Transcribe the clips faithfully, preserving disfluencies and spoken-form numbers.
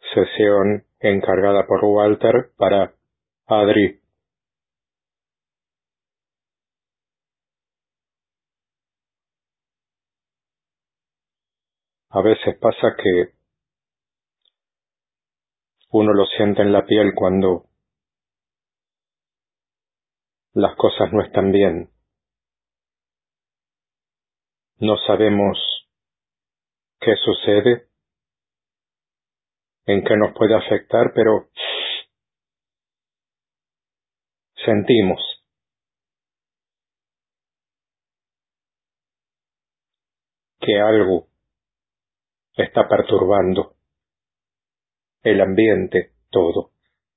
Sesión encargada por Walter para Adri. A veces pasa que uno lo siente en la piel cuando las cosas no están bien. No sabemos qué sucede, en qué nos puede afectar, pero sentimos que algo está perturbando el ambiente, todo.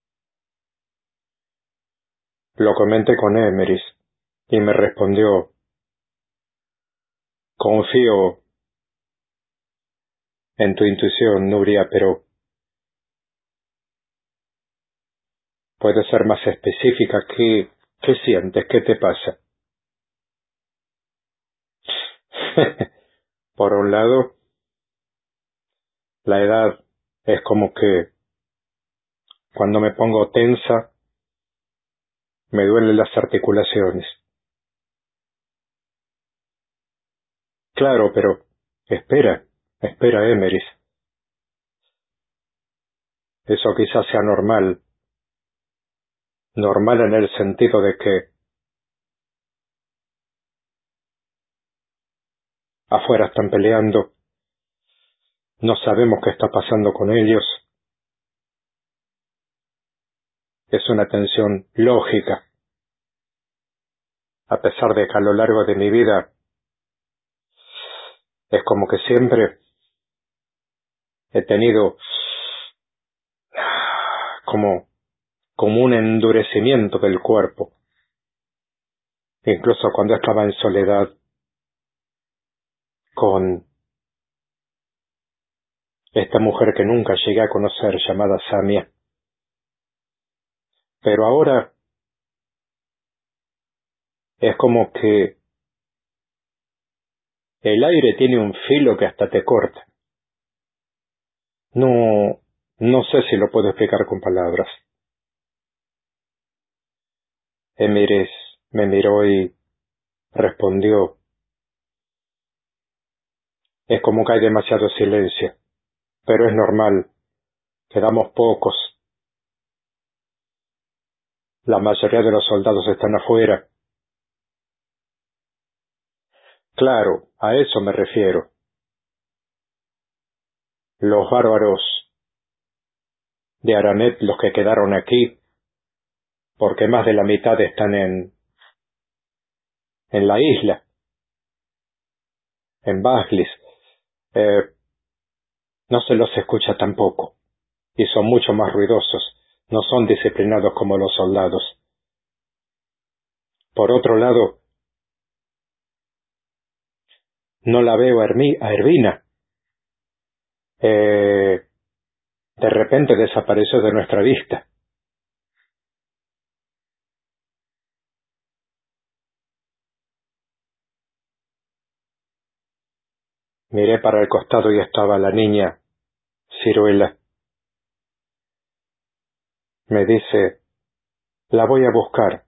Lo comenté con Emeris y me respondió: confío en tu intuición, Nuria, pero puedes ser más específica. ¿Qué, qué sientes? ¿Qué te pasa? Por un lado, la edad es como que cuando me pongo tensa, me duelen las articulaciones. Claro, pero espera, espera, Emeris. Eso quizás sea normal. Normal en el sentido de que afuera están peleando, no sabemos qué está pasando con ellos. Es una tensión lógica, a pesar de que a lo largo de mi vida es como que siempre he tenido como, como un endurecimiento del cuerpo. Incluso cuando estaba en soledad con esta mujer que nunca llegué a conocer, llamada Samia. Pero ahora es como que el aire tiene un filo que hasta te corta. No, no sé si lo puedo explicar con palabras. Emires me miró y respondió: es como que hay demasiado silencio, pero es normal, quedamos pocos. La mayoría de los soldados están afuera. Claro, a eso me refiero. Los bárbaros de Aranet, los que quedaron aquí, porque más de la mitad están en, en la isla, en Baslis, eh, no se los escucha tampoco, y son mucho más ruidosos, no son disciplinados como los soldados. Por otro lado, no la veo a, Hermi, a Ervina. Eh, de repente desapareció de nuestra vista. Miré para el costado y estaba la niña, Ciruela. Me dice: la voy a buscar.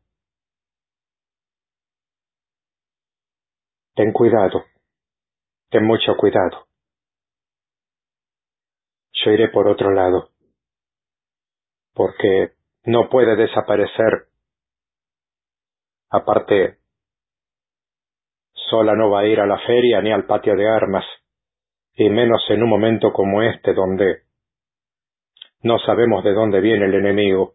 Ten cuidado, ten mucho cuidado. Yo iré por otro lado, porque no puede desaparecer. Aparte, sola no va a ir a la feria ni al patio de armas, y menos en un momento como este donde no sabemos de dónde viene el enemigo.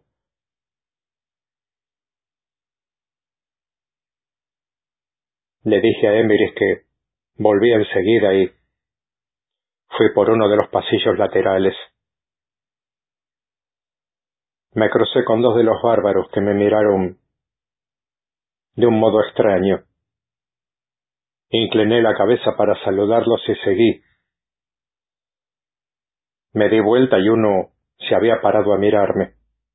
Le dije a Emiris que volvía enseguida y fui por uno de los pasillos laterales. Me crucé con dos de los bárbaros que me miraron de un modo extraño. Incliné la cabeza para saludarlos y seguí. Me di vuelta y uno se había parado a mirarme.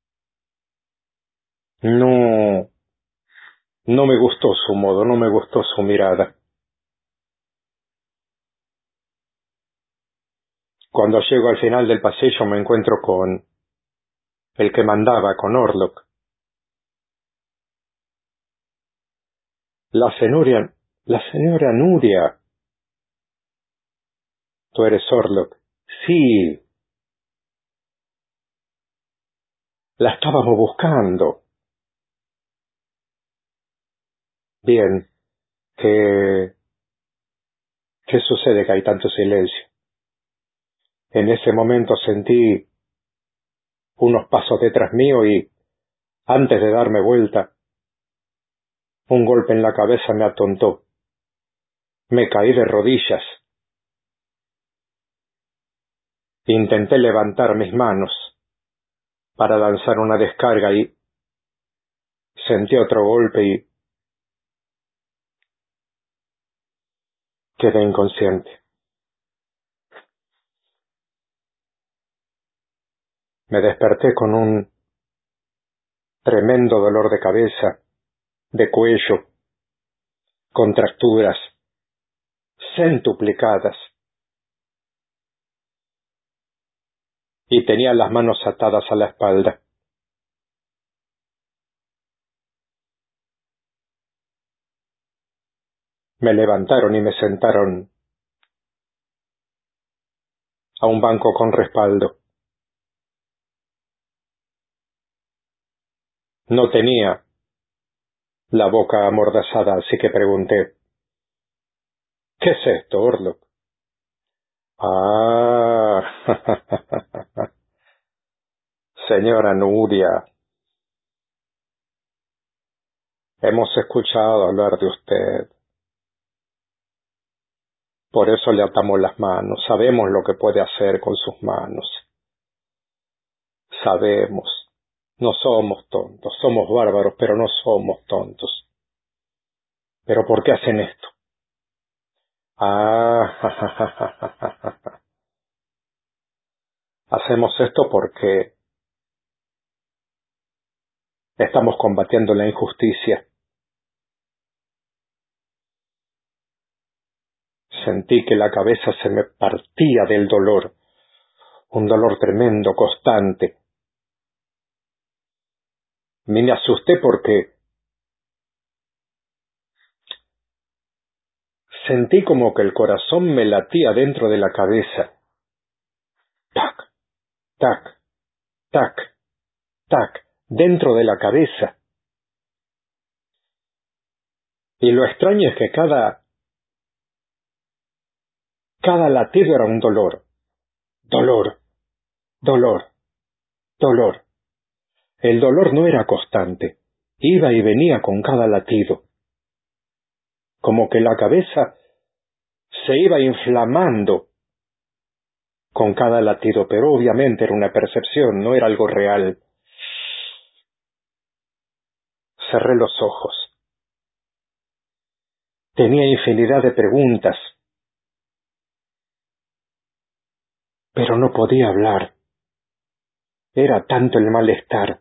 No, no me gustó su modo, no me gustó su mirada. Cuando llego al final del pasillo me encuentro con el que mandaba, con Orlok. La señora, la señora Nuria. Tú eres Orlok. Sí. La estábamos buscando. Bien. ¿Qué, qué sucede que hay tanto silencio? En ese momento sentí unos pasos detrás mío y, antes de darme vuelta, un golpe en la cabeza me atontó. Me caí de rodillas. Intenté levantar mis manos para lanzar una descarga y sentí otro golpe y quedé inconsciente. Me desperté con un tremendo dolor de cabeza, de cuello, contracturas centuplicadas, y tenía las manos atadas a la espalda. Me levantaron y me sentaron a un banco con respaldo. No tenía la boca amordazada, así que pregunté: ¿qué es esto, Orlok? Ah, señora Nuria, hemos escuchado hablar de usted. Por eso le atamos las manos. Sabemos lo que puede hacer con sus manos. Sabemos. No somos tontos. Somos bárbaros, pero no somos tontos. ¿Pero por qué hacen esto? Ah, hacemos esto porque estamos combatiendo la injusticia. Sentí que la cabeza se me partía del dolor. Un dolor tremendo, constante. Me asusté porque sentí como que el corazón me latía dentro de la cabeza. Tac, tac, tac, tac, dentro de la cabeza. Y lo extraño es que cada, cada latido era un dolor. Dolor, dolor, dolor. El dolor no era constante. Iba y venía con cada latido. Como que la cabeza se iba inflamando con cada latido, pero obviamente era una percepción, no era algo real. Cerré los ojos. Tenía infinidad de preguntas, pero no podía hablar. Era tanto el malestar.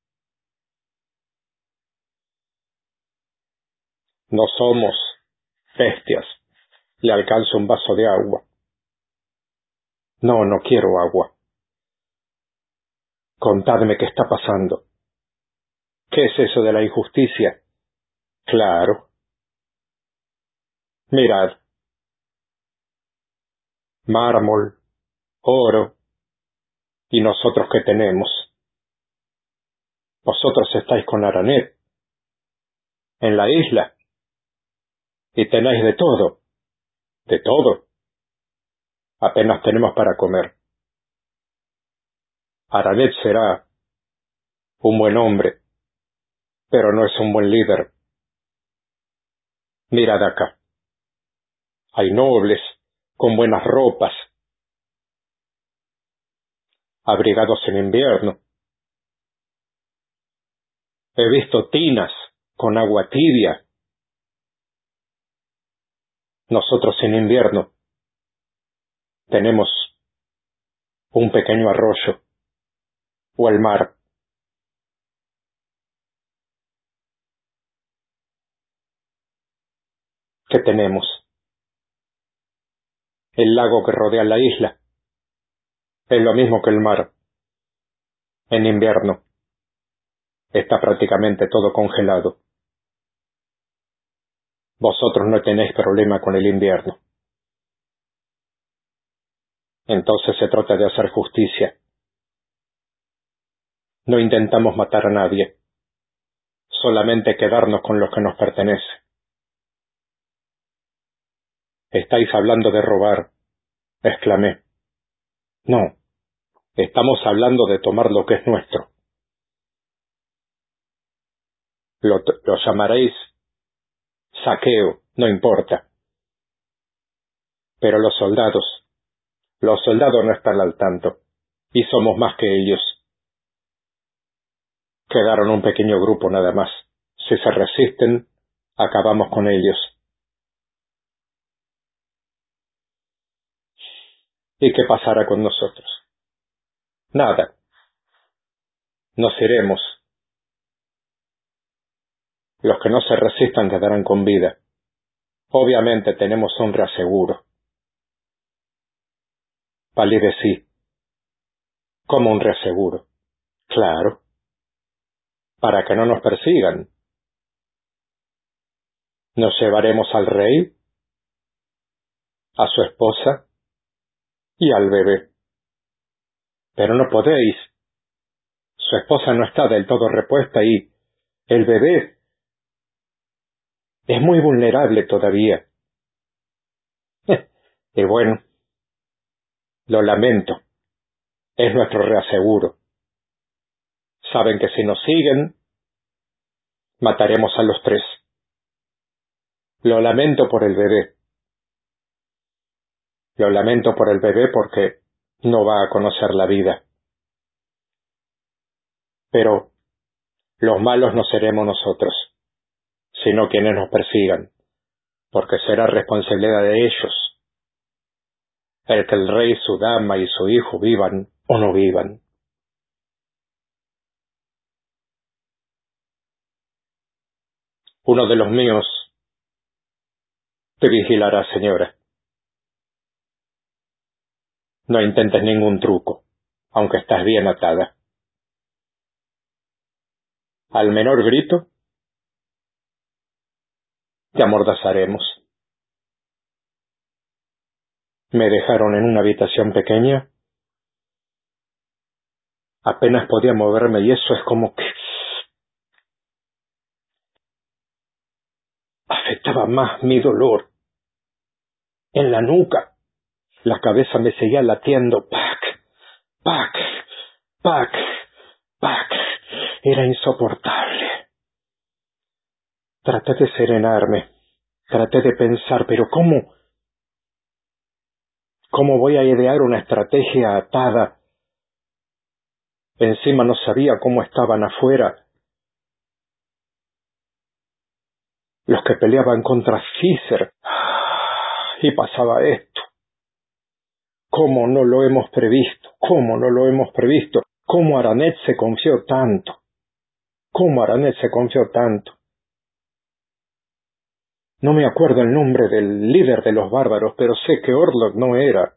No somos bestias. Le alcanzo un vaso de agua. No, no quiero agua. Contadme qué está pasando. ¿Qué es eso de la injusticia? Claro. Mirad. Mármol, oro. ¿Y nosotros qué tenemos? Vosotros estáis con Aranet, en la isla, y tenéis de todo. De todo. Apenas tenemos para comer. Aranet será un buen hombre, pero no es un buen líder. Mirad acá. Hay nobles, con buenas ropas, abrigados en invierno. He visto tinas con agua tibia. Nosotros en invierno tenemos un pequeño arroyo o el mar. ¿Qué tenemos? El lago que rodea la isla. Es lo mismo que el mar. En invierno está prácticamente todo congelado. Vosotros no tenéis problema con el invierno. Entonces se trata de hacer justicia. No intentamos matar a nadie, solamente quedarnos con lo que nos pertenece. Estáis hablando de robar, exclamé. No, estamos hablando de tomar lo que es nuestro. Lo, lo llamaréis saqueo, no importa. Pero los soldados, los soldados no están al tanto, y somos más que ellos. Quedaron un pequeño grupo nada más. Si se resisten, acabamos con ellos. ¿Y qué pasará con nosotros? Nada. Nos iremos. Los que no se resistan quedarán con vida. Obviamente tenemos un reaseguro. Palidecí. ¿Cómo un reaseguro? Claro. Para que no nos persigan. Nos llevaremos al rey, a su esposa y al bebé. Pero no podéis. Su esposa no está del todo repuesta y el bebé es muy vulnerable todavía. Y bueno, lo lamento. Es nuestro reaseguro. Saben que si nos siguen, mataremos a los tres. Lo lamento por el bebé. Lo lamento por el bebé porque no va a conocer la vida. Pero los malos no seremos nosotros, sino quienes nos persigan, porque será responsabilidad de ellos el que el rey, su dama y su hijo vivan o no vivan. Uno de los míos te vigilará, señora. No intentes ningún truco, aunque estás bien atada. Al menor grito, te amordazaremos. Me dejaron en una habitación pequeña. Apenas podía moverme y eso es como que afectaba más mi dolor. En la nuca, la cabeza me seguía latiendo. ¡Pac! ¡Pac! ¡Pac! ¡Pac! Era insoportable. Traté de serenarme. Traté de pensar, pero ¿cómo? ¿Cómo voy a idear una estrategia atada? Encima no sabía cómo estaban afuera los que peleaban contra Cícer. Y pasaba esto. ¿Cómo no lo hemos previsto? ¿Cómo no lo hemos previsto? ¿Cómo Aranet se confió tanto? ¿Cómo Aranet se confió tanto? No me acuerdo el nombre del líder de los bárbaros, pero sé que Orlok no era.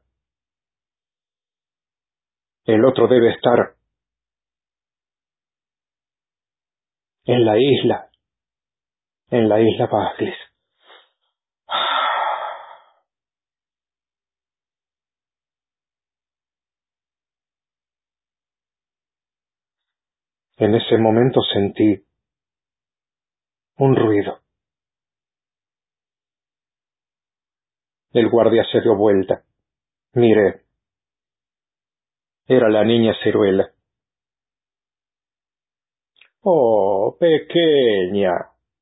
El otro debe estar en la isla, en la isla Baglis. En ese momento sentí un ruido. El guardia se dio vuelta. Miré. Era la niña Ciruela. Oh, pequeña.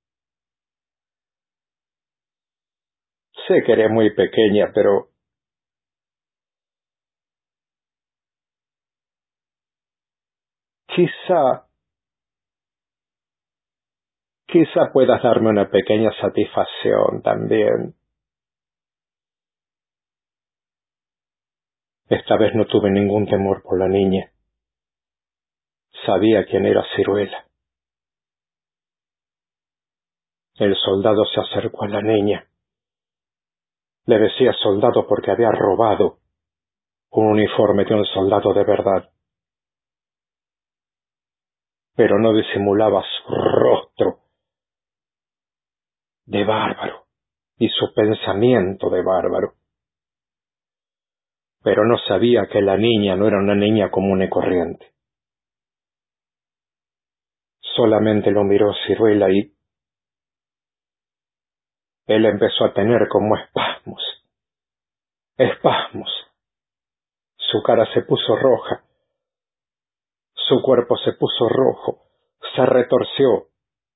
Sé que eres muy pequeña, pero quizá, quizá puedas darme una pequeña satisfacción también. Esta vez no tuve ningún temor por la niña. Sabía quién era Ciruela. El soldado se acercó a la niña. Le decía soldado porque había robado. un uniforme de un soldado de verdad, pero no disimulaba su rostro de bárbaro y su pensamiento de bárbaro. Pero no sabía que la niña no era una niña común y corriente. Solamente lo miró Ciruela y él empezó a tener como espasmos, espasmos. Su cara se puso roja, su cuerpo se puso rojo, se retorció.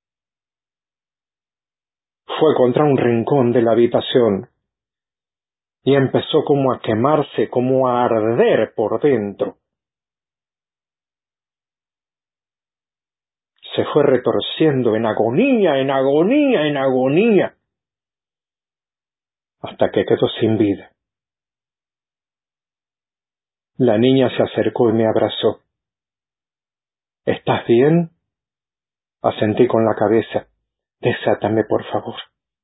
Fue contra un rincón de la habitación y empezó como a quemarse, como a arder por dentro. Se fue retorciendo en agonía, en agonía, en agonía, hasta que quedó sin vida. La niña se acercó y me abrazó. ¿Estás bien? Asentí con la cabeza. Desátame, por favor.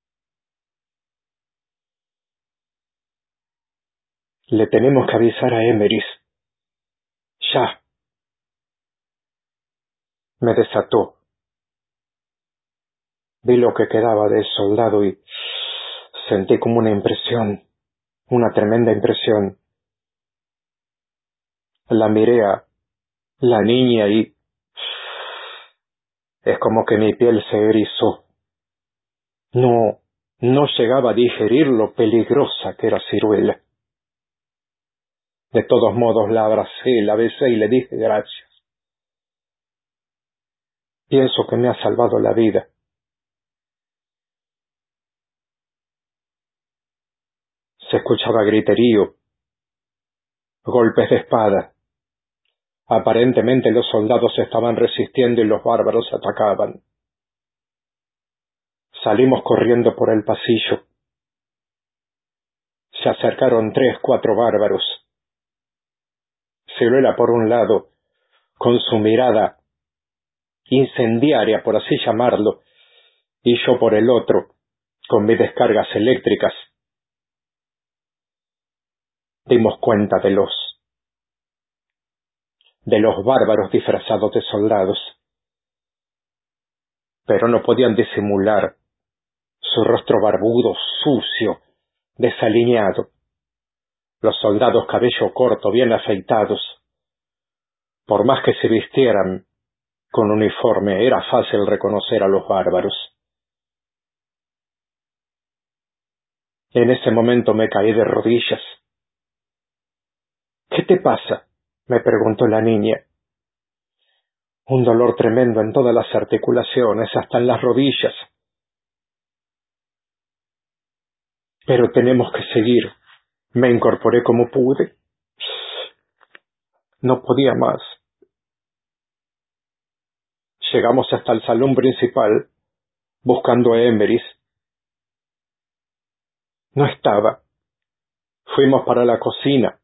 Le tenemos que avisar a Emeris. Ya. Me desató. Vi lo que quedaba del soldado y sentí como una impresión, una tremenda impresión. La miré a la niña y es como que mi piel se erizó. No, no llegaba a digerir lo peligrosa que era Ciruela. De todos modos la abracé, la besé y le dije gracias. Pienso que me ha salvado la vida. Se escuchaba griterío, golpes de espada. Aparentemente los soldados estaban resistiendo y los bárbaros atacaban. Salimos corriendo por el pasillo. Se acercaron tres, cuatro bárbaros. Ciruela por un lado, con su mirada incendiaria, por así llamarlo, y yo por el otro, con mis descargas eléctricas. Dimos cuenta de los de los bárbaros disfrazados de soldados, pero no podían disimular su rostro barbudo, sucio, desaliñado, los soldados cabello corto, bien afeitados. Por más que se vistieran con uniforme, era fácil reconocer a los bárbaros. En ese momento me caí de rodillas. ¿Qué te pasa?, me preguntó la niña. Un dolor tremendo en todas las articulaciones, hasta en las rodillas. Pero tenemos que seguir. Me incorporé como pude. No podía más. Llegamos hasta el salón principal, buscando a Emeris. No estaba. Fuimos para la cocina.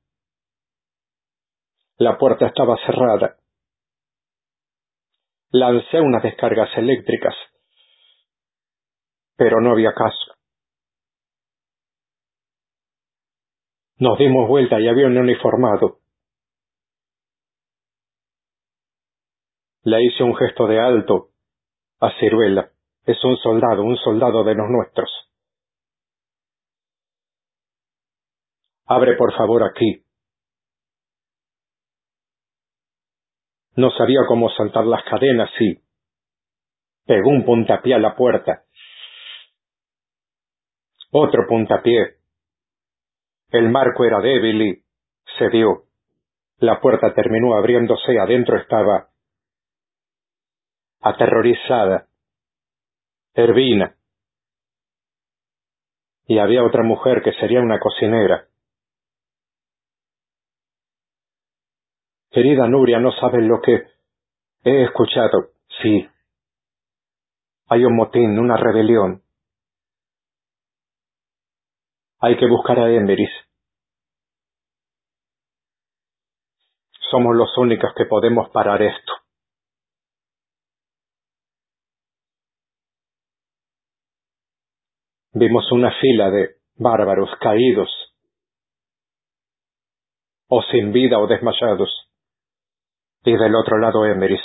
La puerta estaba cerrada. Lancé unas descargas eléctricas, pero no había caso. Nos dimos vuelta y había un uniformado. Le hice un gesto de alto a Ciruela. Es un soldado, un soldado de los nuestros. Abre por favor aquí. No sabía cómo saltar las cadenas y pegó un puntapié a la puerta. Otro puntapié. El marco era débil y cedió. La puerta terminó abriéndose. Adentro estaba aterrorizada Ervina. Y había otra mujer que sería una cocinera. Querida Nuria, no sabes lo que he escuchado. Sí. Hay un motín, una rebelión. Hay que buscar a Emeris. Somos los únicos que podemos parar esto. Vimos una fila de bárbaros caídos. o sin vida o desmayados. Y del otro lado Emerys.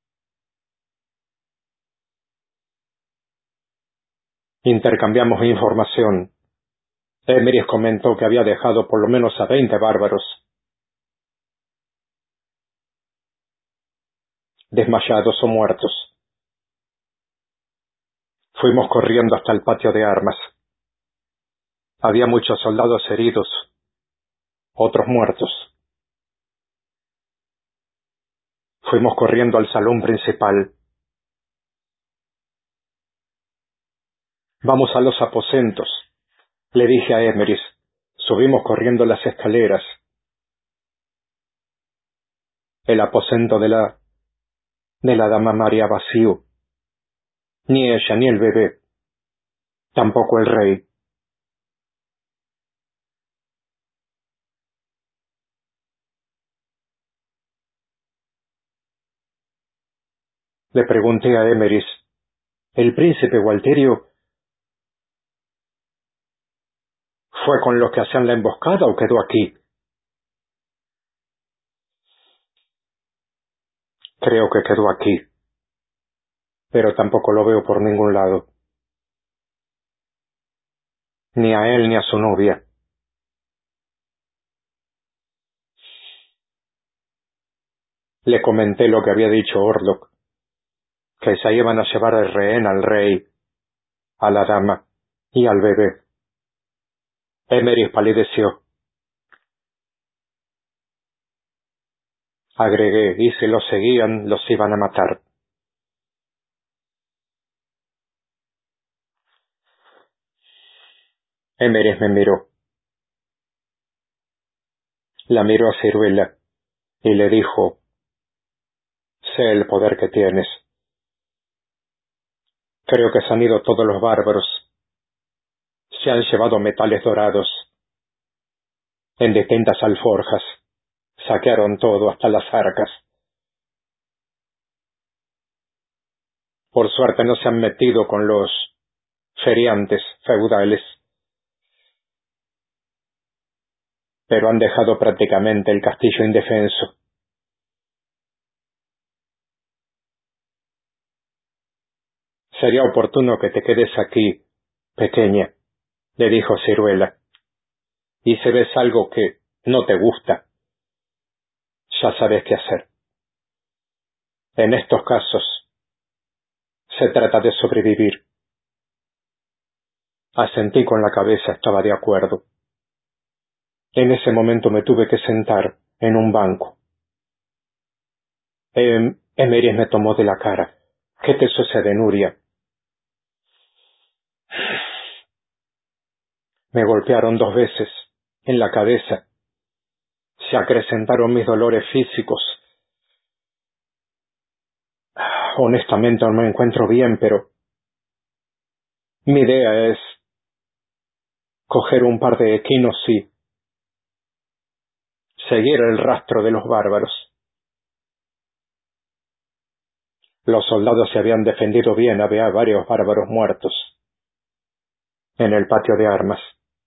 Intercambiamos información. Emerys comentó que había dejado por lo menos a veinte bárbaros desmayados o muertos. Fuimos corriendo hasta el patio de armas. Había muchos soldados heridos, otros muertos. Fuimos corriendo al salón principal. Vamos a los aposentos, le dije a Emerys. Subimos corriendo las escaleras. El aposento de la... de la dama María vacío. Ni ella ni el bebé. Tampoco el rey. Le pregunté a Emerys, ¿el príncipe Gualterio fue con los que hacían la emboscada o quedó aquí? Creo que quedó aquí, pero tampoco lo veo por ningún lado. Ni a él ni a su novia. Le comenté lo que había dicho Orlok, que se iban a llevar de rehén al rey, a la dama y al bebé. Emerys palideció. Agregué, y si los seguían, los iban a matar. Emerys me miró. La miró a Ciruela y le dijo, sé el poder que tienes. Creo que se han ido todos los bárbaros. Se han llevado metales dorados. En distintas alforjas. Saquearon todo, hasta las arcas. Por suerte no se han metido con los feriantes feudales. Pero han dejado prácticamente el castillo indefenso. Sería oportuno que te quedes aquí, pequeña, le dijo Ciruela. Y si ves algo que no te gusta, ya sabes qué hacer. En estos casos, se trata de sobrevivir. Asentí con la cabeza, estaba de acuerdo. En ese momento me tuve que sentar en un banco. Em, Emerys me tomó de la cara. ¿Qué te sucede, Nuria? Me golpearon dos veces, en la cabeza. Se acrecentaron mis dolores físicos. Honestamente no me encuentro bien, pero mi idea es coger un par de equinos y seguir el rastro de los bárbaros. Los soldados se habían defendido bien, había varios bárbaros muertos en el patio de armas.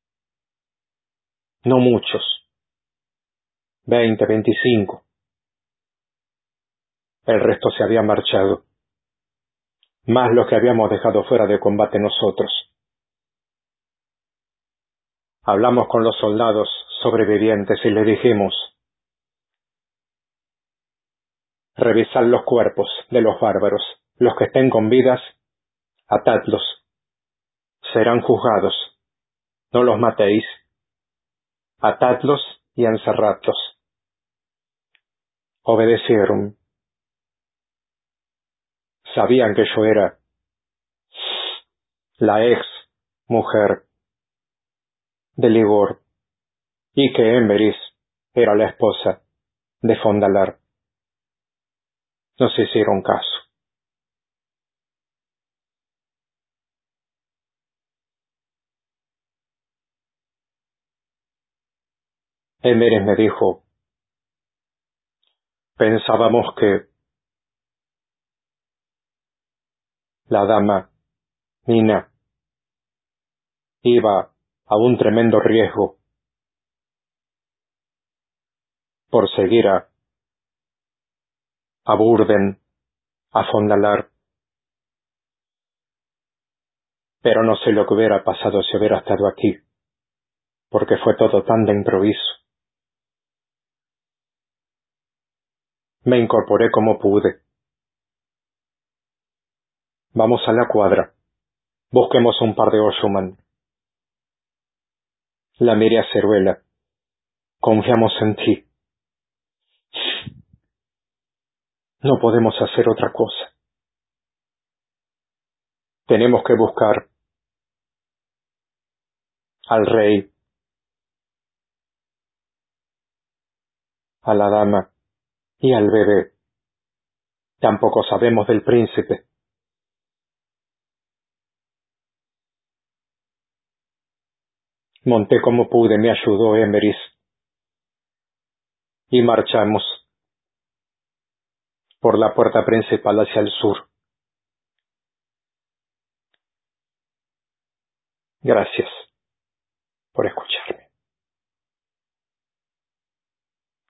No muchos. Veinte, veinticinco. El resto se había marchado. Más los que habíamos dejado fuera de combate nosotros. Hablamos con los soldados sobrevivientes y les dijimos, revisad los cuerpos de los bárbaros, los que estén con vidas, atadlos. Serán juzgados. No los matéis. Atadlos y encerradlos. Obedecieron. Sabían que yo era la ex mujer de Ligor y que Emerys era la esposa de Fondalar. Nos hicieron caso. Emerys me dijo, pensábamos que la dama Nina iba a un tremendo riesgo. por seguir a, a Burden, a Fondalar. Pero no sé lo que hubiera pasado si hubiera estado aquí, porque fue todo tan de improviso. Me incorporé como pude. Vamos a la cuadra. Busquemos un par de Oshuman. La miré a Ceruela. Confiamos en ti. No podemos hacer otra cosa. Tenemos que buscar al rey, a la dama y al bebé. Tampoco sabemos del príncipe. Monté como pude, me ayudó Emeris. Y marchamos por la puerta principal hacia el sur. Gracias.